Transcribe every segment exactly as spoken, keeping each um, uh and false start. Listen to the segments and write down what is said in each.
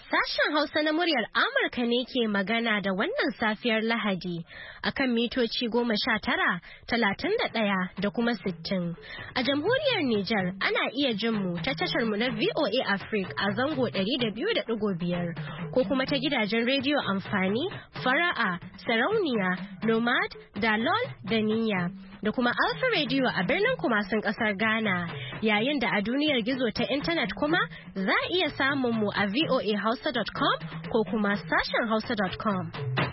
Sashen Hausa na muryar Amurka ne ke magana da wannan safiyar Lahadi akan mitoci goma sha tara, talatin da ɗaya da kuma sittin. A jamhuriyar Nijar ana iya jin mu ta tashar mu na V O A Africa a zango ɗari da biyu da ɗigo biyar ko kuma ta gidajen rediyo amfani, fara'a, sarauniya, nomad, dalol da niyya. Da kuma Alpha Radio a birnin Kumasin kasar Ghana, yayin da a duniyar gizo ta intanet kuma za a iya samun mu a voa hausa dot com ko kuma sashen hausa dot com.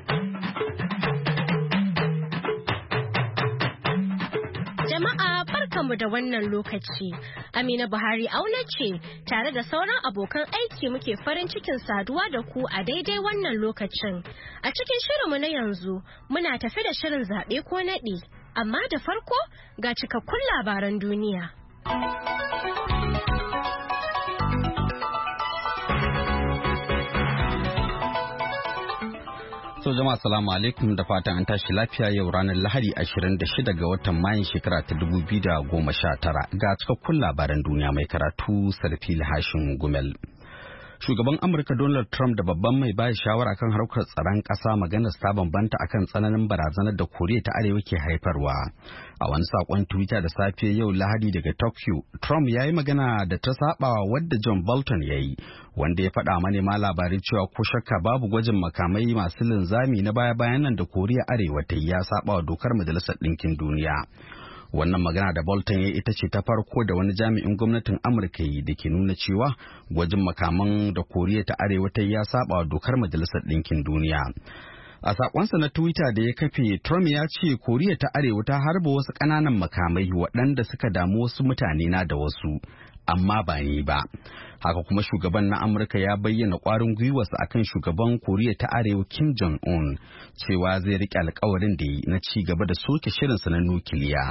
Jama'a barkanmu da wannan lokaci. Amina Buhari auna ce tare da sauran abokan aiki muke farin cikin saduwa da ku a daidai wannan lokacin. A cikin shirinmu na yanzu muna tafi da shirin zaɓe ko naɗi. Amma da farko ga cikakkun labaran duniya. So jama'a salamu alaikum da fatan an tashi lafiya yau ranar Lahadi ashirin da shida ga watan Mayun shekara ta dubu biyu da goma sha tara ga cikakkun labaran duniya mai karatu Sarfil Hashin Gumel. Shugaban Amurka Donald Trump da babban mai bayar shawara kan harkar tsaron ƙasa maganar ta bambanta akan tsananin barazanar da Koriya ta Arewa ke haifarwa. A wani saƙon Twitter da safe yau Lahadi daga Tokyo, Trump ya yi magana da ta saɓawa wadda John Bolton ya yi, wanda ya faɗa manema labarai cewa ko shakka babu gwajin makamai masu linzami na baya-bayan nan da Koriya Arewa ta yi ya saɓawa dokar Majalisar Ɗinkin Duniya. Wannan magana da Bolton ya ita ce ta farko da wani jami'in gwamnatin Amurka yi da ke nuna cewa gwajin makaman da Koriya ta Arewa ta ya saba wa dokar Majalisar Ɗinkin Duniya. A sakonsa na Twitter da ya kafe, Trump ya ce Koriya ta Arewa ta harba wasu ƙananan makamai waɗanda suka damu wasu mutane na da wasu, amma ba ni ba. Haka kuma shugaban na Amurka ya bayyana ƙwarin gwiwarsa akan shugaban Koriya ta Arewa Kim Jong-un cewa zai riƙe alƙawarin da yi na ci gaba da soke shirinsa na nukiliya.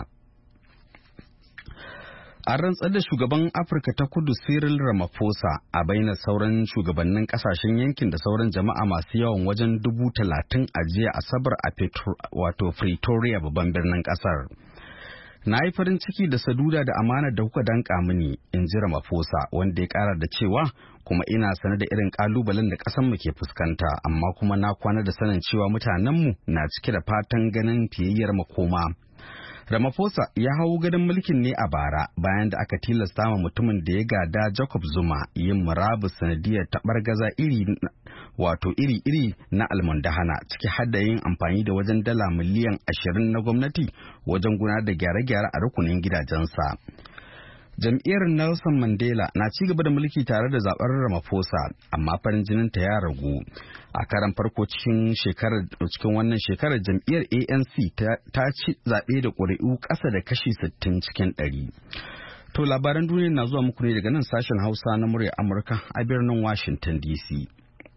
An rantsar da shugaban Afirka ta Kudu Cyril Ramaphosa a bainar sauran shugabannin kasashen yankin da sauran jama'a masu yawan wajen dubu talatin a jiya Asabar a wato Pretoria babban birnin kasar. Na yi farin ciki da saduda da amanar da kuka danka mini, in ji Ramaphosa, wanda ya kara da cewa kuma ina sane da irin kalubalen da ƙasarmu ke fuskanta, amma kuma na kwana da sanin cewa mutanenmu na cike da fatan ganin fiyayyar makoma. Ramaphosa ya hau gadon mulkin ne a bara bayan da aka tilasta ma mutumin da ya gada Jacob Zuma yin murabus sanadiyar taɓargaza iri wato iri-iri na almundahana, ciki har da yin amfani da wajen dala miliyan ashirin na gwamnati wajen gudanar da gyare-gyare a rukunin gidajensa. Jam'iyyar Nelson Mandela na ci gaba da mulki tare da zaɓar Ramaphosa, amma farin jininta ya ragu. A karan farko cikin shekarar cikin wannan shekarar jam'iyyar A N C ta ci zaɓe da ƙuri'u ƙasa da kashi sittin cikin ɗari. To labaran duniya na zuwa muku ne daga nan sashen Hausa na muryar Amurka a birnin Washington D C.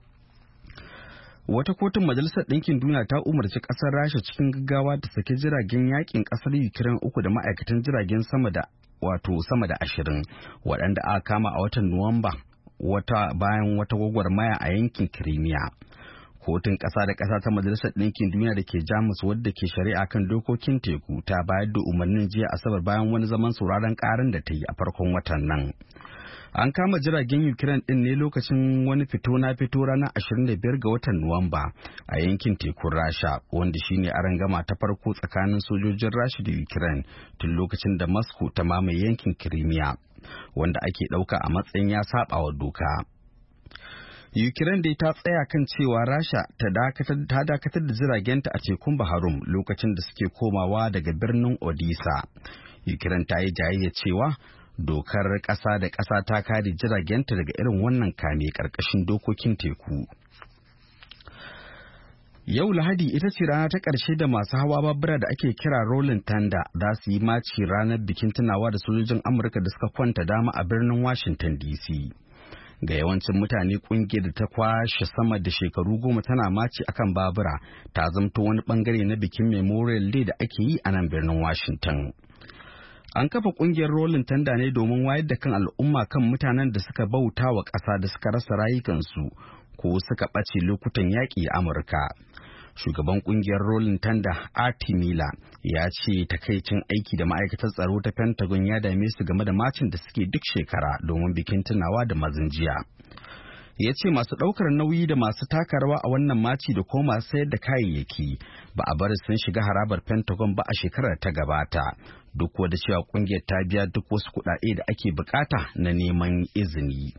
Wata kotun Majalisar Ɗinkin Duniya ta umarci ƙasar Rasha cikin gaggawa ta saki jiragen yakin ƙasar Ukraine uku da ma'aikatan jiragen sama da wato sama da ashirin waɗanda aka kama a watan Nuwamba wata bayan wata gwagwarmaya a yankin Crimea. Kotun ƙasa da ƙasa ta Majalisar Ɗinkin Duniya da ke Jamus wadda ke shari'a kan dokokin teku ta bayar da umarnin jiya Asabar bayan wani zaman sauraron ƙaran da ta yi a farkon watan nan. An kama jiragen Ukraine ɗin ne lokacin wani fito na fito ranar ashirin da biyar ga watan Nuwamba a yankin tekun Rasha, wanda shine arangama ta farko tsakanin sojojin Rasha da Ukraine tun lokacin da Moscow ta mamaye yankin Crimea, wanda ake ɗauka a matsayin ya saba wa doka. Ukraine dai ta tsaya kan cewa Rasha ta dakatar da jiragenta a tekun Baharum lokacin da suke komawa daga birnin Odisa. Ukraine ta yi jayayya cewa dokar ƙasa da ƙasa ta kare jiragenta daga irin wannan kame ƙarƙashin dokokin teku. Yau Lahadi ita ce rana ta ƙarshe da masu hawa babura da ake kira Rolling Thunder za su yi maci ranar bikin tunawa da sojojin Amurka da suka kwanta dama a birnin Washington D C. Ga yawancin mutane, ƙungiyar da ta kwashe sama da shekaru goma tana maci akan babura ta zamto wani bangare na bikin Memorial Day da ake yi a nan birnin Washington. An kafa kungiyar Rolling Thunder ne domin wayar da kan al'umma kan mutanen da suka bauta wa ƙasa da suka rasa rayukansu ko suka ɓace lokutan yaƙi a Amurka. Shugaban kungiyar Rolling Thunder, Artie Miller, ya ce takaicin aiki da ma'aikatar tsaro ta Pentagon ya dame su game da macin da suke duk shekara domin bikin tunawa da mazan jiya. ya ce masu ɗaukar nauyi da masu taka rawa a wannan maci da kuma masu sayar da kayayyaki ba a bari sun shiga harabar Pentagon ba a shekarar ta gabata, duk da cewa kungiyar ta biya duk wasu kuɗaɗe da ake bukata na neman izini.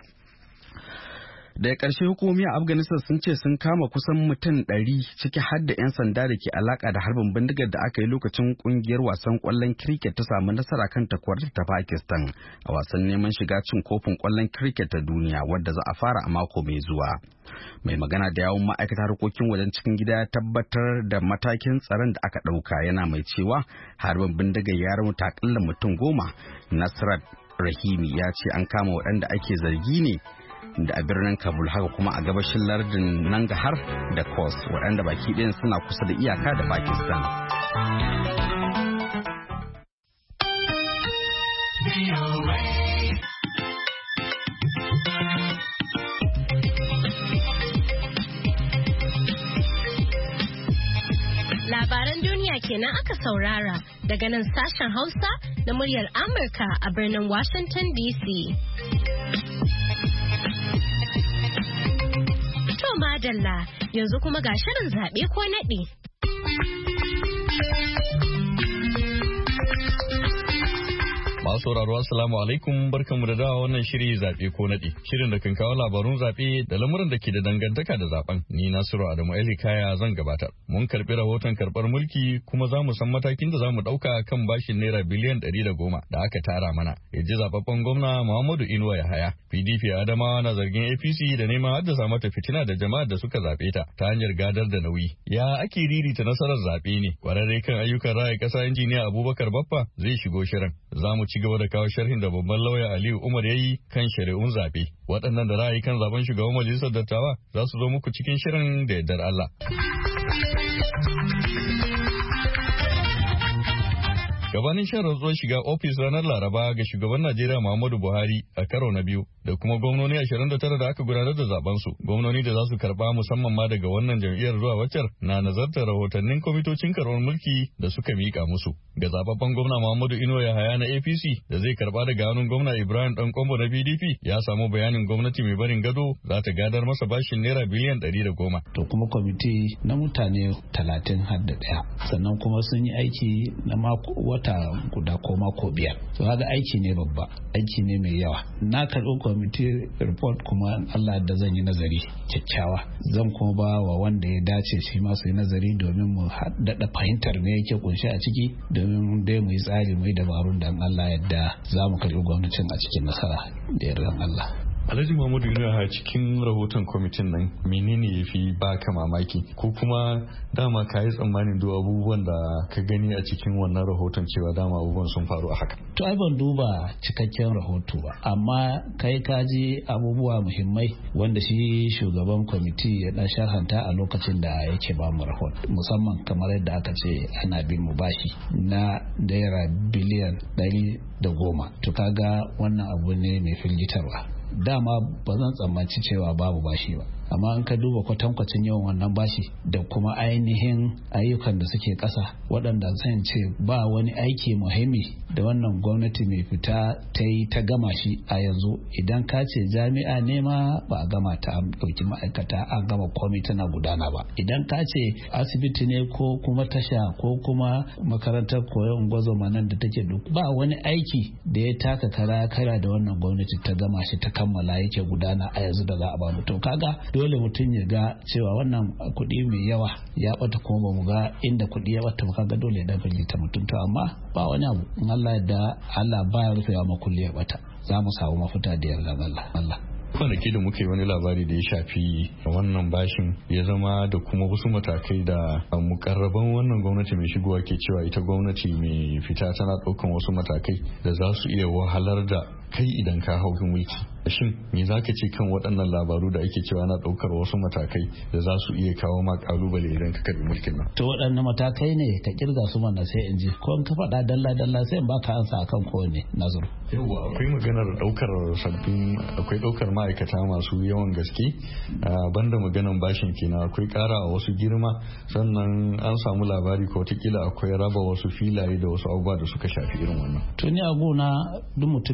Daga ƙarshe hukumomi a Afghanistan sun ce sun kama kusan mutum ɗari ciki har da 'yan sanda da ke alaƙa da harbin bindigar da aka yi lokacin ƙungiyar wasan ƙwallon cricket ta samu nasara kan takwarar ta Pakistan a wasan neman shiga cin kofin ƙwallon cricket ta duniya wadda za a fara a mako mai zuwa. Mai magana da yawun ma'aikatar harkokin wajen cikin gida ya tabbatar da matakin tsaron da aka ɗauka, yana mai cewa harbin bindigar ya raunata akalla mutum goma. Nasrat Rahimi ya ce an kama waɗanda ake zargi ne da a birnin Kabul, haka kuma a gabashin lardin Nangarhar da Khost, waɗanda baki ɗayan suna kusa da iyaka da Pakistan. Labaran duniya kenan aka saurara daga nan sashen Hausa na muryar Amurka a birnin Washington D C. Madalla, yanzu kuma ga shirin zaɓe ko naɗi. Masu sauraro assalamu alaikum, barkanmu da dawa wannan shiri zaɓe ko naɗi. Shirin da kan kawo labarun zaɓe da lamuran da ke da dangantaka da zaɓen. Ni Nasiru Adamu Ali Kaya zan gabatar. Mun karɓi rahoton karɓar mulki kuma za mu san matakin da za mu ɗauka kan bashin naira biliyan ɗari da goma da aka tara mana. Ya ji zaɓaɓɓen gwamna Muhammadu Inuwa Yahaya. P D P Adamawa na zargin A P C da neman haddasa mata fitina da jama'ar da suka zaɓe ta ta hanyar gadar da nauyi. Ya ake ririta nasarar zaɓe ne? Kwararre kan ayyukan raya ƙasa injiniya Abubakar Baffa zai shigo shirin. Za mu ci gaba da kawo sharhin da babban lauya Aliyu Umar ya yi kan shari'un zaɓe. Waɗannan da ra'ayi kan zaben shugaban majalisar dattawa za su zo muku cikin shirin da yardar Allah. Gabanin shan rantsuwar shiga ofis ranar Laraba ga shugaban Najeriya Muhammadu Buhari a karo na biyu da kuma gwamnoni ashirin da tara da aka gudanar da zaben su. Gwamnoni da za su karba musamman ma daga wannan jam'iyyar zuwa waccar na nazartar rahotannin kwamitocin karɓar mulki da suka mika musu. Ga zababben gwamna Muhammadu Inuwa Yahaya na A P C da zai karba daga hannun gwamna Ibrahim Dankombo na P D P ya samu bayanin gwamnati mai barin gado za ta gadar masa bashin naira biliyan ɗari da goma. To kuma kwamiti na mutane talatin har da ɗaya sannan kuma sun yi aiki na mako wata guda ko mako biyar. To haka aiki ne babba, aiki ne mai yawa. Na karɓi kwamiti report kuma Allah da zan yi nazari kyakkyawa. Zan kuma ba wa wanda ya dace shi ma su yi nazari domin mu haɗaɗa fahimtar me yake kunshe a ciki domin dai mu yi tsari mu yi dabarun da Allah yadda za mu karɓi gwamnatin a cikin nasara da yardan Allah. Alhaji Muhammadu Inuwa, cikin rahoton kwamitin nan menene ya fi baka mamaki ko kuma dama ka yi tsammanin duk abubuwan da ka gani a cikin wannan rahoton cewa dama abubuwan sun faru a haka? To ai ban duba cikakken rahoto ba, amma kai ka ji abubuwa muhimmai wanda shi shugaban kwamiti ya dan sharhanta a lokacin da yake ba mu rahoto, musamman kamar yadda aka ce ana bin mu bashi na naira biliyan ɗari da goma. To kaga wannan abu ne mai firgitarwa. Dama ba zan tsammanci cewa babu bashi ba, amma an ka duba kwatankwacin yawan wannan bashi da kuma ainihin ayyukan da suke ƙasa waɗanda zan ce ba wani aiki muhimmi da wannan gwamnati mai fita ta yi ta gama shi a yanzu. Idan ka ce jami'a ne ma ba a gama ta ɗauki ma'aikata an gama komai tana gudana ba. Idan ka ce asibiti ne ko kuma tasha ko kuma makarantar koyon gwazoma nan da take duk ba wani aiki da ya taka kara kara da wannan gwamnati ta gama shi ta kammala yake gudana a yanzu da za a ba mutum. Kaga dole mutum ya ga cewa wannan kuɗi mai yawa ya bata kuma ba mu ga inda kuɗi ya bata kaga dole ya dafa ta mutum. To amma ba wani abu, in Allah da Allah ba ya rufewa makulli ya bata, za mu samu mafita da yardan Allah. Allah kwanaki da muka yi wani labari da ya shafi wannan bashin ya zama da kuma wasu matakai da mukarraban wannan gwamnati mai shigowa ke cewa ita gwamnati mai fita tana ɗaukan wasu matakai da za su iya wahalar da kai idan ka hau mulki. Shin me za ka ce kan waɗannan labaru da ake cewa na ɗaukar wasu matakai da za su iya kawo ma ƙalubale idan ka karɓi mulkin nan? To waɗanne matakai ne ka kirga su mana sai in ji, ko in ka faɗa dalla dalla sai in baka ansa akan kowane nazuru. Yawwa akwai maganar ɗaukar sabbin akwai ɗaukar ma'aikata masu yawan gaske banda maganar bashin kenan akwai ƙara a wasu girma, sannan an samu labari ko wataƙila akwai raba wasu filaye da wasu abubuwa da suka shafi irin wannan. To ni a gona duk mutumin da yake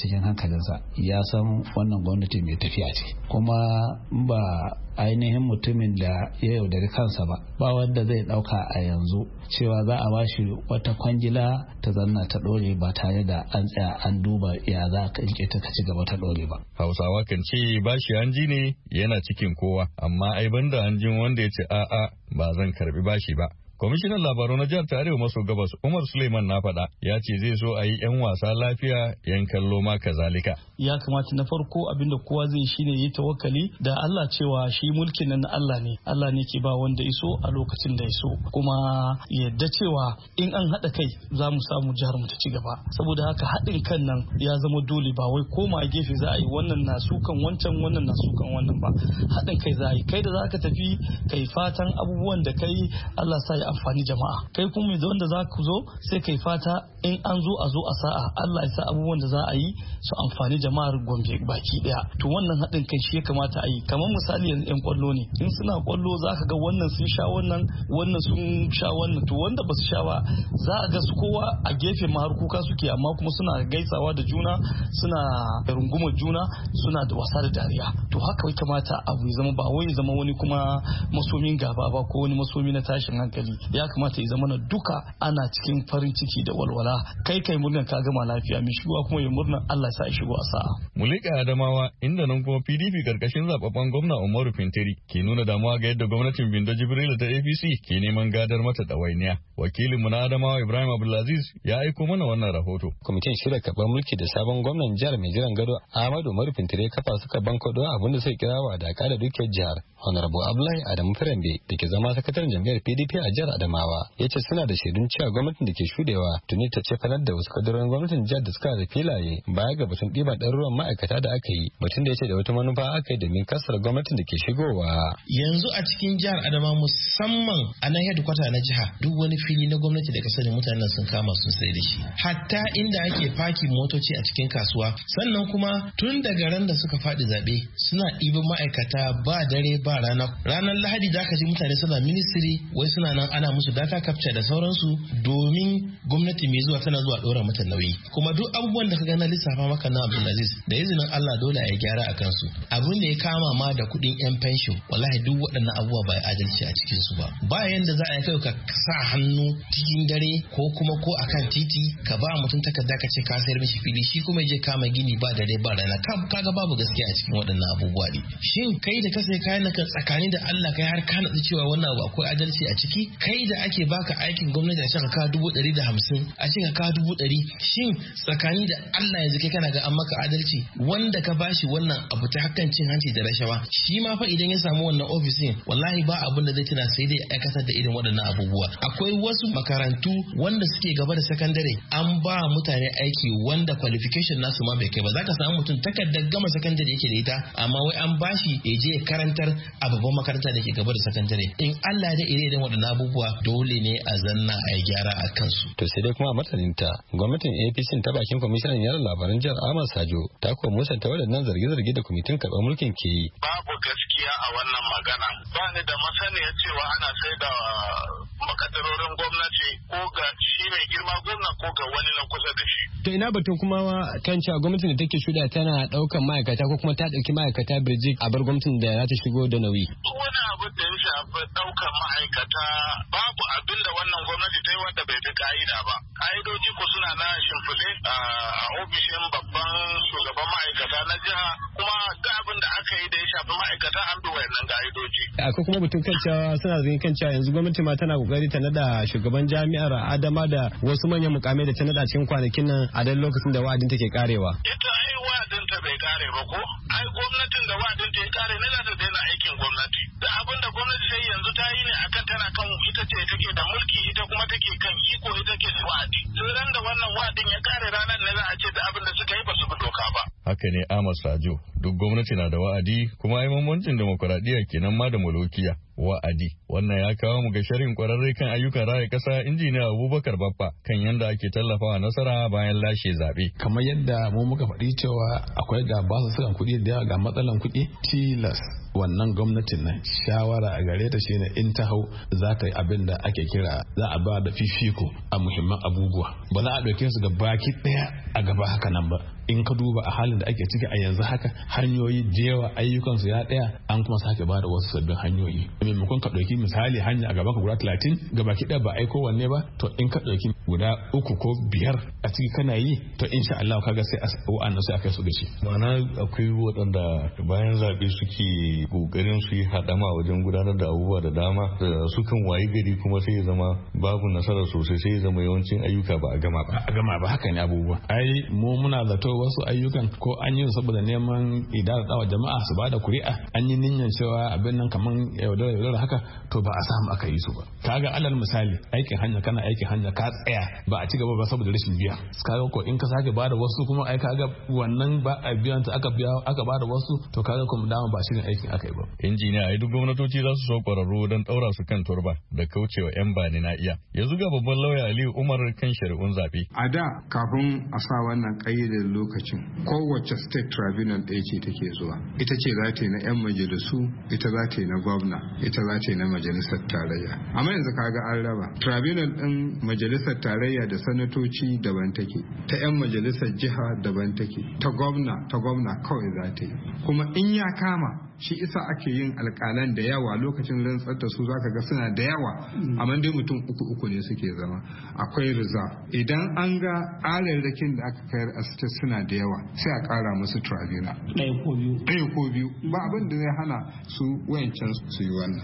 cikin hankalinsa ya san wannan gwamnati mai tafiya ce, kuma ba ainihin mutumin da ya yaudari kansa ba ba wanda zai dauka a yanzu cewa za a bashi wata kwangila ta zanna ta dore ba tare da an tsaya an duba ya za ka rike ta ci gaba ta dore ba. Hausawa kan ce bashi hanji ne yana cikin kowa, amma ai banda hanjin wanda ya ce a'a ba zan karbi bashi ba. Kwamishinan labaru na jihar Arewa maso gabas Umar Suleiman na faɗa ya ce zai so a yi 'yan wasa lafiya 'yan kallo ma kazalika. Ya kamata na farko abinda kowa zai shine yi tawakkali da Allah cewa shi mulkin nan Allah ne. Allah ne ke ba wanda iso a lokacin da iso. Kuma yadda cewa in an haɗa kai za mu samu jihar mu ta ci gaba. Saboda haka haɗin kan nan ya zama dole ba wai koma gefe za a yi wannan na sukan wancan wannan na sukan wannan ba. Haɗin kai za a yi. Kai da za ka tafi kai fatan abubuwan da kai Allah sa ya amfani jama'a, kai kuma da wanda za ku zo sai kai fata in an zo a zo a sa'a Allah ya sa abubuwan da za a yi su amfani jama'ar Gombe baki daya. To wannan haɗin kai shi ya kamata a yi. Kamar misali yanzu yan kwallo ne, in suna kwallo za ka ga wannan sun sha wannan wannan sun sha wannan, to wanda ba su sha ba za a ga su kowa a gefe ma har kuka suke, amma kuma suna gaisawa da juna, suna rungumar juna, suna da wasa da dariya. To haka ya kamata abu ya zama, ba wai ya zama wani kuma masomin gaba ba ko wani masomi na tashin hankali. Ya kamata ya zama na duka ana cikin farin ciki da walwala, kai kai murnar ka gama lafiya, mai shigowa kuma ya murnar Allah ya sa ya shigo a sa'a. Mulika Adamawa inda nan kuma P D P karkashin zababben gwamna Umaru Fintiri ke nuna damuwa ga yadda gwamnatin Bindo Jibril ta A P C ke neman gadar mata ɗawainiya. Wakilinmu na Adamawa Ibrahim Abdulaziz ya aiko mana wannan rahoto. Kwamitin shirya karɓar mulki da sabon gwamnan jihar mai jiran gado Ahmadu Umaru Fintiri kafa suka bankwado abinda suka kira wa da da dukiyar jihar. Honorable Abdullahi Adamu Firambe da ke zama sakataren jam'iyyar P D P a jihar Adamawa ya ce suna da shaidun cewa gwamnatin da ke shudewa tuni ta ce fanar da wasu kadarorin gwamnatin jihar da suka da filaye baya ga batun ɗiban ɗaruruwan ma'aikata da aka yi, batun da ya ce da wata manufa aka yi domin kasar gwamnatin da ke shigowa. Yanzu a cikin jihar Adamawa musamman a nan headquarter na jiha duk wani fili na gwamnati da kasar mutanen sun kama sun sai da shi, hatta inda ake faki motoci a cikin kasuwa. Sannan kuma tun daga ran da suka faɗi zaɓe suna ɗiban ma'aikata ba dare ba rana. Ranar Lahadi da aka ji mutane suna ministry wai suna nan ana musu data capture da sauransu domin gwamnati mai zuwa tana zuwa ɗora mata nauyi. Kuma duk abubuwan da ka ga na lissafa maka na Abdulaziz da izinin Allah dole a yi gyara a kansu. Abin da ya kama ma da kuɗin yan pension wallahi duk waɗannan abubuwa ba adalci a cikin su ba. Ba yanda za a yi kai ka sa hannu cikin dare ko kuma ko akan titi ka ba mutum takarda ka ce ka sayar mishi fili shi kuma je kama gini ba dare ba rana kaga babu gaskiya a cikin waɗannan abubuwa ne. Shin kai da ka sai kayan ka tsakani da Allah kai har ka natsu cewa wannan abu akwai adalci a ciki? Kai da ake baka aikin gwamnati a ce ka dubu ɗari da hamsin a ce ka dubu ɗari, shin tsakani da Allah yanzu kai kana ga an maka adalci? Wanda ka bashi wannan abu ta hakan cin hanci da rashawa shi ma fa idan ya samu wannan ofisin wallahi ba abin da zai tuna sai dai aikatar da irin waɗannan abubuwa. Akwai wasu makarantu wanda suke gaba da sakandare an ba mutane aiki wanda qualification nasu ma bai kai ba. Zaka samu mutum takardar gama sakandare yake da ita amma wai an bashi ya je karantar a babban makaranta da ke gaba da sakandare. In Allah da ire irin waɗannan abubuwa dole ne a zanna a yi gyara a kansu. To sai dai kuma a martaninta gwamnatin A P C ta bakin kwamishinan yada labaran jihar Ahmad Sajo ta kuma musanta waɗannan zarge-zarge da kwamitin karɓar mulkin ke yi. Babu gaskiya a wannan magana. Ba ni da masaniya cewa ana sai da makadarorin gwamnati ko ga shi mai girma gwamna ko ga wani na kusa da shi. To ina batun kuma kan cewa gwamnatin da take shuda tana ɗaukan ma'aikata ko kuma ta ɗauki ma'aikata birjik a bar gwamnatin da za ta shigo da nauyi. Duk wani abu da ya shafi ɗaukan ma'aikata babu abin da wannan gwamnati ta yi wanda bai bi ka'ida ba. Ka'idoji ko suna na shimfiɗe a ofishin babban shugaban ma'aikata na jiha kuma duk abin da aka yi da ya shafi ma'aikata an bi wayannan ka'idoji. Akwai kuma batun kan cewa suna zargin kan cewa yanzu gwamnati ma tana kokari ta nada shugaban jami'ar Adama da wasu manyan mukamai da ta nada cikin kwanakin nan a dan lokacin da wa'adin take karewa. Ita ai wa'adin ta bai kare ba ko? Ai gwamnatin da wa'adin ta ya kare ne za ta daina aikin gwamnati. Da abin da gwamnati sai yanzu ta yi ne akan tana kan ita ce take da mulki ita kuma take kan iko ita ke da wa'adi. Sai ran da wannan wa'adin ya kare ranar ne za a ce da abin da suka yi ba su bi doka ba. Haka ne Ahmad Sajo, duk gwamnati na da wa'adi kuma ai mamancin demokuraɗiyya kenan ma da mulukiya. Wa'adi. Wannan ya kawo mu ga sharhin kwararre kan ayyukan raya kasa injiniya Abubakar Baffa kan yadda ake tallafawa nasara bayan lashe zaɓe. Kamar yadda mu muka faɗi cewa akwai ga basu sukan kuɗi da ga matsalan kuɗi tilas wannan gwamnatin nan shawara a gare ta shine in ta hau za ta yi abin da ake kira za a ba da fifiko a muhimman abubuwa ba za a ɗauke su ga baki ɗaya a gaba haka nan ba. In ka duba a halin da ake ciki a yanzu haka hanyoyi da yawa ayyukansu ya ɗaya an kuma sake ba da wasu sabbin hanyoyi. Maimakon ka ɗauki misali hanya a gaban ka guda talatin gaba ki ɗaya ba aiko wanne ba to in ka ɗauki guda uku ko biyar a ciki kana yi to insha Allah kaga sai wa'annan sai aka su gaci. Ma'ana akwai waɗanda bayan zaɓe suke ƙoƙarin su yi haɗama wajen gudanar da abubuwa da dama da sukan wayi gari kuma sai ya zama babu nasara sosai sai ya zama yawancin ayyuka ba a gama ba. A gama ba haka ne abubuwa. Ai mu muna zato wasu ayyukan ko an yi saboda neman idara dawa jama'a su bada kuri'a an yi niyyar cewa abin nan kaman yaudara yaudara haka to ba a samu aka yi su ba. Kaga alal misali aikin hanya kana aikin hanya ka tsaya ba a ci gaba ba saboda rashin biya. Kaga ko in ka sake bada wasu kuma ai kaga wannan ba a biyan ta aka biya aka bada wasu to kaga kuma dama ba shi ne aikin aka yi ba. Injiniya ai duk gwamnatoci za su so kwararru don daura su kan turba da kaucewa yan bani na iya. Yanzu ga babban lauya Aliyu Umar kan shari'un zabe. A da kafin a sa wannan kayyadar lokacin kowace state tribunal ɗaya ce take zuwa ita ce za ta yi na 'yan majalisu ita za ta yi na gwamna ita za ta yi na majalisar tarayya amma yanzu kaga an raba tribunal ɗin majalisar tarayya da sanatoci daban take ta 'yan majalisar jiha daban take ta gwamna ta gwamna kawai za ta yi kuma in ya kama shi isa ake yin alƙalan da yawa lokacin rantsar da su zaka ga suna da yawa amma dai mutum uku uku ne suke zama akwai riza idan an ga ƙararrakin da aka kayar a state suna da yawa sai a ƙara musu tribunal ɗaya ko biyu ɗaya ko biyu ba abin da zai hana su wayancan su yi wannan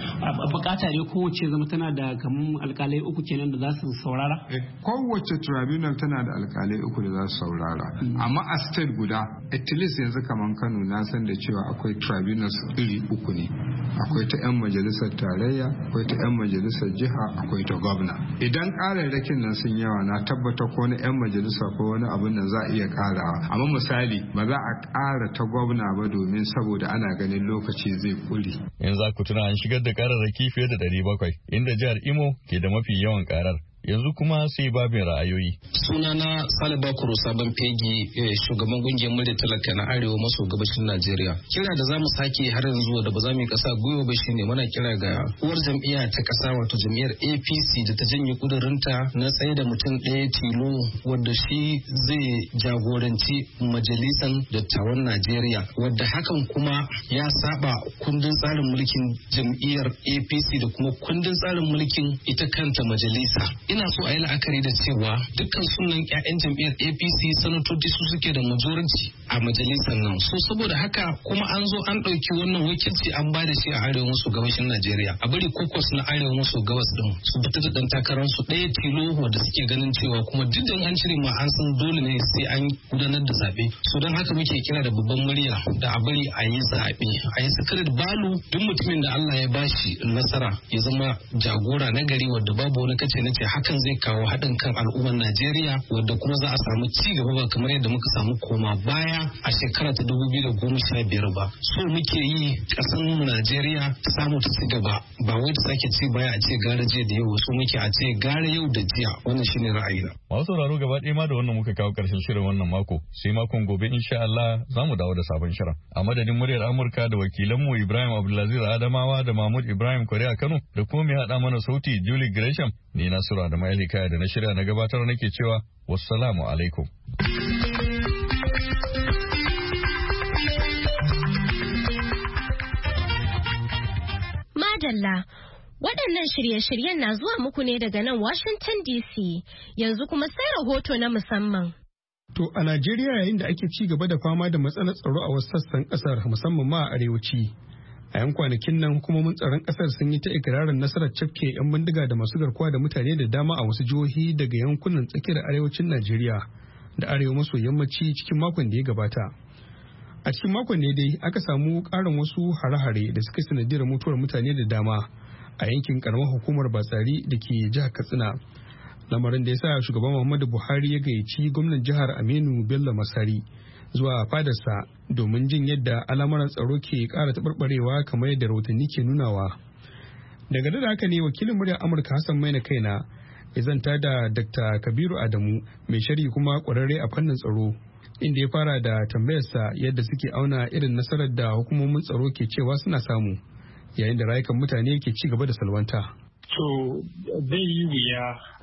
a bukata ne kowace zama tana da kamar alƙalai uku kenan da za su saurara kowace tribunal tana da alƙalai uku da za su saurara amma a state guda at least yanzu kamar Kano na san da cewa akwai tribunals iri uku ne akwai ta 'yan majalisar tarayya akwai ta 'yan majalisar jiha akwai ta gwamna idan ƙararrakin nan sun yawa na tabbata ko na 'yan majalisa ko wani abin nan za a iya ƙarawa amma misali ba za a ƙara ta gwamna ba domin saboda ana ganin lokaci zai kure. Yanzu ku tuna an shigar da ƙararraki fiye da ɗari bakwai inda jihar Imo ke da mafi yawan ƙarar. Yanzu kuma sai babin ra'ayoyi. Sunana Sale Bakuru Sabon Fegi shugaban kungiyar murya talaka na Arewa maso gabashin Najeriya. Kira da zamu sake har yanzu da ba za mu yi kasa gwiwa ba shine muna kira ga uwar jam'iyya ta kasa wato jam'iyyar A P C da ta janye kudurinta na tsaye da mutum ɗaya tilo wanda shi zai jagoranci majalisan dattawan Najeriya wadda hakan kuma ya saba kundin tsarin mulkin jam'iyyar A P C da kuma kundin tsarin mulkin ita kanta majalisa. Ina so a yi la'akari da cewa dukkan sunan 'ya'yan jam'iyyar A P C sanatoci su suke da majority a majalisar nan. So saboda haka kuma an zo an ɗauki wannan wakilci an ba da shi a arewa maso gabashin Najeriya. A bari kokos na arewa maso gabas din su fita da ɗan takarar su ɗaya tilo wanda suke ganin cewa kuma duk da an cire ma an san dole ne sai an gudanar da zaɓe. So don haka muke kira da babban murya da a bari a yi zaɓe. A yi sakarar balu duk mutumin da Allah ya bashi nasara ya zama jagora na gari wanda babu wani kace na ce hakan zai kawo haɗin kan al'ummar Najeriya wadda kuma za a samu ci gaba ba kamar yadda muka samu koma baya a shekara ta dubu biyu da goma sha biyar ba. So muke yi ƙasar mu Najeriya ta samu ta ci gaba ba wai ta sake ci baya a ce gara jiya da yau so muke a ce gara yau da jiya wannan shine ra'ayina. Masu sauraro gaba ɗaya ma da wannan muka kawo ƙarshen shirin wannan mako sai makon gobe insha Allah za mu dawo da sabon shirin. A madadin muryar Amurka da wakilanmu Ibrahim Abdulaziz Adamawa da Mahmud Ibrahim Kwari a Kano da kuma mai haɗa mana sauti Julie Gresham ni Nasiru da Maili Kaya da na shirya na gabatar nake cewa wassalamu alaikum. Madalla waɗannan shirye-shiryen na zuwa muku ne daga nan Washington D C yanzu kuma sai rahoto na musamman. To a Najeriya yayin da ake ci gaba da fama da matsalar tsaro a wasu sassan ƙasar musamman ma a arewaci. A yan kwanakin nan hukumomin tsaron kasar sun yi ta ikirarin nasarar cafke 'yan bindiga da masu garkuwa da mutane da dama a wasu jihohi daga yankunan tsakiyar arewacin Najeriya da arewa maso yammaci cikin makon da ya gabata. A cikin makon ne dai aka samu ƙarin wasu hare-hare da suka sanadiyar mutuwar mutane da dama a yankin karamar hukumar Batsari da ke jihar Katsina. Lamarin da ya sa shugaban Muhammadu Buhari ya gayyaci gwamnan jihar Aminu Bello Masari zuwa fadarsa domin jin yadda al'amuran tsaro ke ƙara taɓarɓarewa kamar yadda rahotanni ke nunawa. Daga da haka ne wakilin muryar Amurka Hassan Maina Kaina ya zanta da Dakta Kabiru Adamu mai sharhi kuma ƙwararre a fannin tsaro inda ya fara da tambayarsa yadda suke auna irin nasarar da hukumomin tsaro ke cewa suna samu yayin da rayukan mutane ke ci gaba da salwanta. So zai yi wuya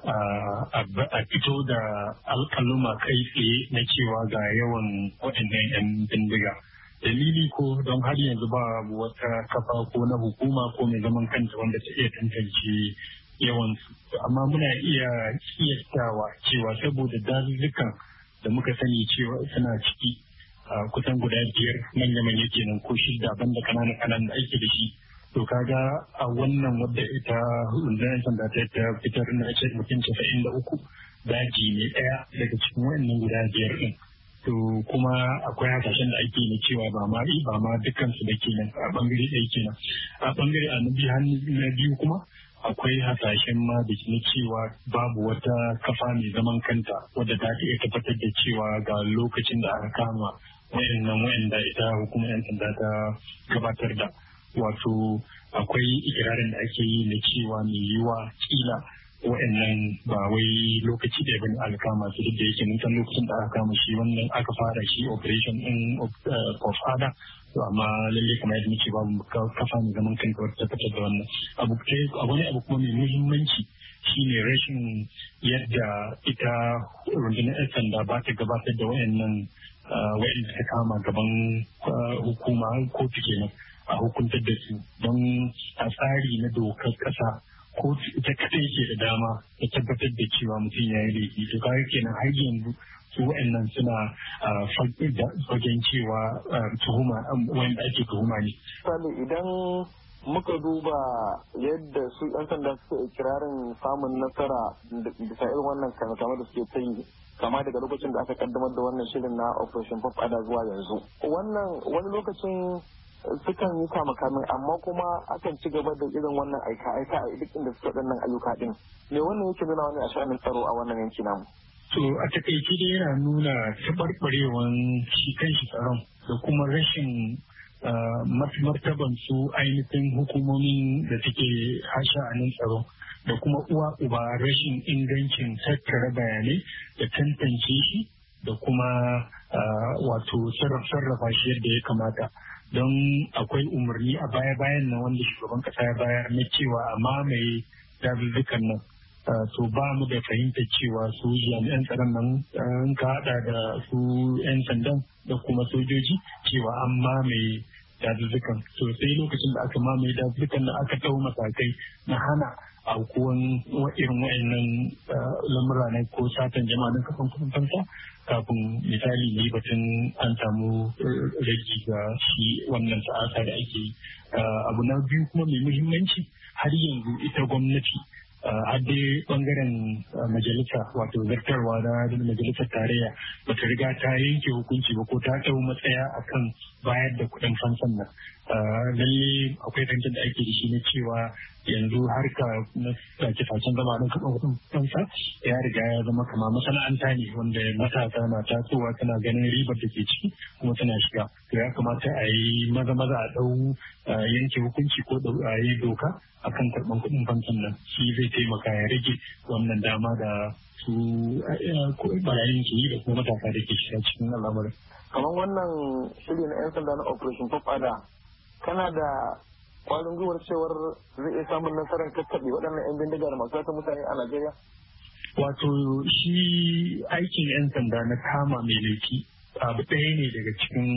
a fito da alkaluma kai tsaye na cewa ga yawan waɗannan 'yan bindiga. Dalili ko don har yanzu ba wata kafa ko na hukuma ko mai zaman kanta wanda ta iya tantance yawansu. Amma muna iya kiyastawa cewa saboda dazuzzukan da muka sani cewa suna ciki kusan guda biyar manya-manya kenan ko shida banda kananan-kananan da ake da shi. To kaga a wannan wadda ita rundunar sanda ta fitar na ce mutum casa'in da uku daji ne ɗaya daga cikin wannan guda biyar ɗin. To kuma akwai hasashen da ake na cewa ba ma ba ma dukkansu da ke nan a bangare ɗaya kenan. A bangare a na biyu kuma akwai hasashen ma da na cewa babu wata kafa mai zaman kanta wadda ta iya tabbatar da cewa ga lokacin da aka kama wayannan wayanda ita hukumar 'yan sanda ta gabatar da. Wato akwai ikirarin da ake yi na cewa mai yiwa kila wa'annan ba wai lokaci da bane aka kama su duk da yake mun san lokacin da aka kama shi wannan aka fara shi operation in of ada to amma lalle kamar yadda muke babu kafa mai zaman kanta wata tabbatar da wannan abu abu ne abu kuma mai muhimmanci shine rashin yadda ita rundunar 'yan sanda ba ta gabatar da wa'annan wa'anda ta kama gaban hukuma kotu kenan a hukuntar da su don a tsari na dokar kasa ko ita kadai ke da dama ta tabbatar da cewa mutum ya yi laifi to kawai kenan har yanzu su wa'annan suna fagen cewa tuhuma wanda ake tuhuma ne. Sani idan muka duba yadda su 'yan sanda suka ikirarin samun nasara bisa irin wannan kame-kame da suke ta yi kama daga lokacin da aka kaddamar da wannan shirin na operation pop ada zuwa yanzu wannan wani lokacin sukan yi kamakamin amma kuma akan ci gaba da irin wannan aika-aika a duk inda suka ɗannan ayyuka ɗin me wannan yake nuna wani a sha'anin tsaro a wannan yanki namu. To a takaice dai yana nuna taɓarɓarewan shi kanshi tsaron da kuma rashin martaban su ainihin hukumomin da suke sha'anin tsaro da kuma uwa uba rashin ingancin tattara bayanai da tantance shi da kuma wato sarrafa shi yadda ya kamata. Don akwai umarni a baya-bayan nan wanda shugaban kasa ya bayar na cewa a mamaye dazuzzukan nan to ba mu da fahimtar cewa su jami'an tsaron nan in ka hada da su 'yan sandan da kuma sojoji cewa an mamaye dazuzzukan to sai lokacin da aka mamaye dazuzzukan nan aka ɗau matakai na hana aukuwan irin wa'annan lamura na ko satan jama'a na kafin kudin fansa kafin misali ne batun an samu rage ga shi wannan sa'asa da ake yi. Abu na biyu kuma mai muhimmanci har yanzu ita gwamnati har dai bangaren majalisa wato zartarwa na majalisar tarayya bata riga ta yanke hukunci ba ko ta ɗau matsaya akan bayar da kuɗin fansan nan. Lalle akwai tantan da ake da shi na cewa yanzu harka na sace-sacen zama don kaɓa kuɗin fansa ya riga ya zama kama masana'anta ne wanda matasa na tasowa tana ganin ribar da ke ciki kuma tana shiga. To ya kamata a yi maza-maza a ɗau yanke hukunci ko a yi doka akan karɓan kuɗin fansan nan shi zai taimaka ya rage wannan dama da su barayin ke yi da kuma matasa da ke shiga cikin al'amarin. Kamar wannan shiri na 'yan sanda na Operation Pop Ada kana da kwarin gwiwar cewar zai iya samun nasarar kakkaɓe waɗannan 'yan bindiga da masu wata mutane a Najeriya? Wato shi aikin 'yan sanda na kama mai laifi abu ɗaya ne daga cikin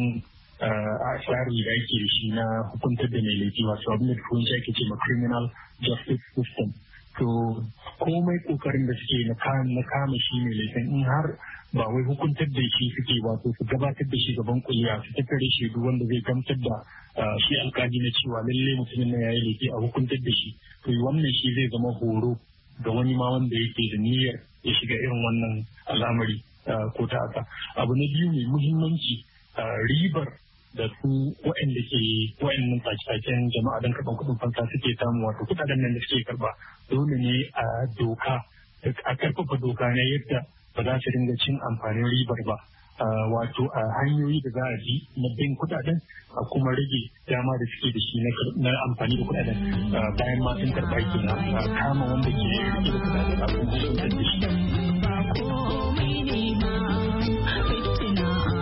a tsari da ake da shi na hukuntar da mai laifi wato abin da turanci ake ce ma criminal justice system. To komai kokarin da suke na kama shi mai laifin in har ba wai hukuntar da shi suke wato su gabatar da shi gaban kuliya su tattare shi duk wanda zai gamsar da shi alkali na cewa lalle mutumin na yayi laifi a hukuntar da shi to wannan shi zai zama horo ga wani ma wanda yake da niyyar ya shiga irin wannan al'amari ko ta aka. Abu na biyu mai muhimmanci ribar da su waɗanda ke waɗannan sace-sacen jama'a don karɓar kuɗin fansa suke samu wato kuɗaɗen nan da suke karɓa dole ne a doka a karfafa doka na yadda ba za su dinga cin amfanin ribar ba wato a hanyoyi da za a bi na bin kuɗaɗen a kuma rage dama da suke da shi na amfani da kuɗaɗen bayan ma sun karɓa kenan kama wanda ke rike da kuɗaɗen a kuma hukuntar da shi.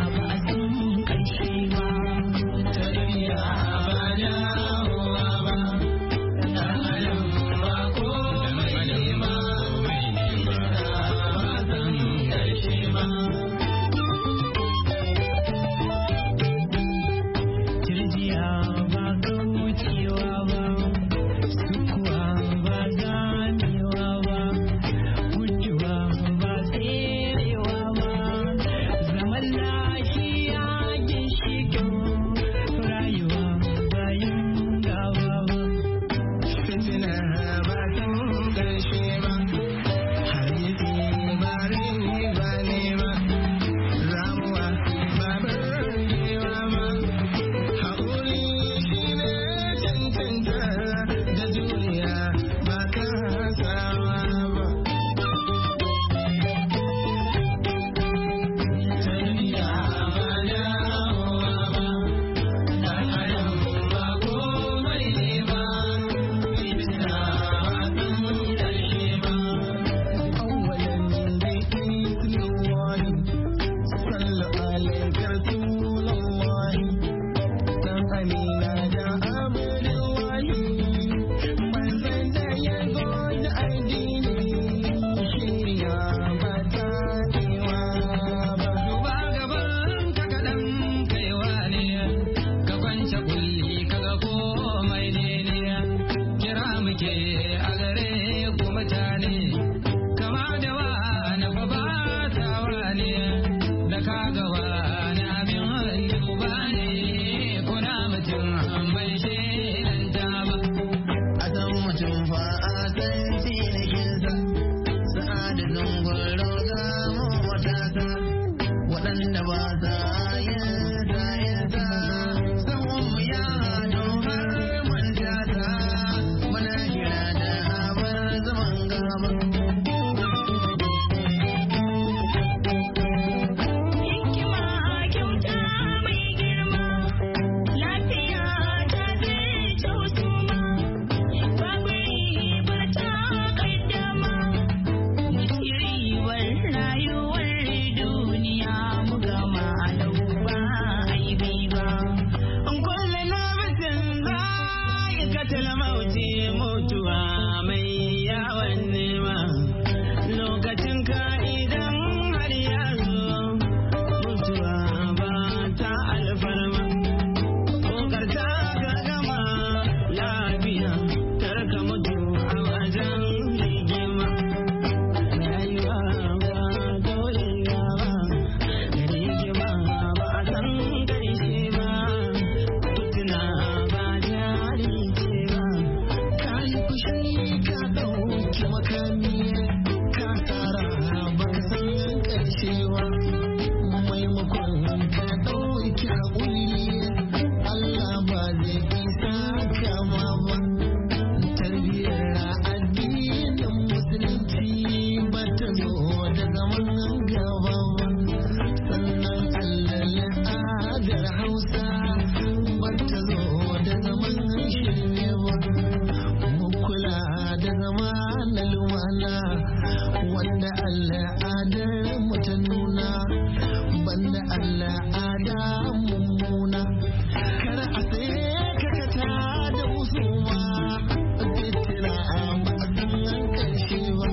al'ada mummuna kar a tsaye kakata da husuma fitina ba a san karshe ba.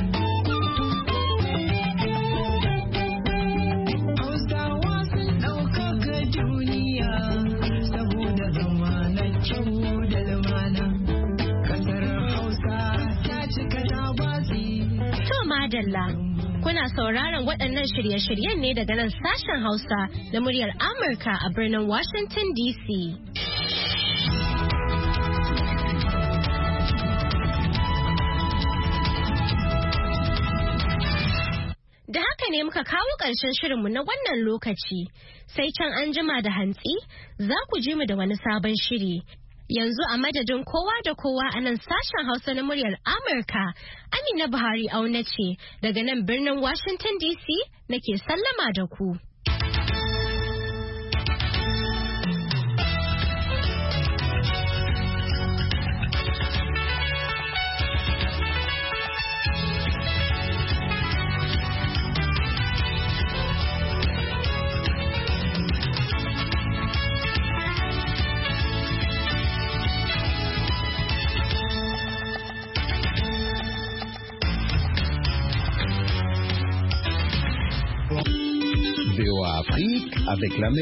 Hausawa sun ɗaukaka duniya saboda zama na kyau da lumana. Kasar Hausa ta cika ta basi. To madalla. Kuna sauraron waɗannan shirye-shiryen ne daga nan sashen Hausa na muryar Amurka a birnin Washington D C. Da haka ne muka kawo ƙarshen shirinmu na wannan lokaci, sai can an jima da hantsi za ku ji mu da wani sabon shiri. Yanzu a madadin kowa da kowa a nan sashen Hausa na muryar Amurka, Amina Buhari auna ce daga nan birnin Washington D C nake sallama da ku. Afrique avec la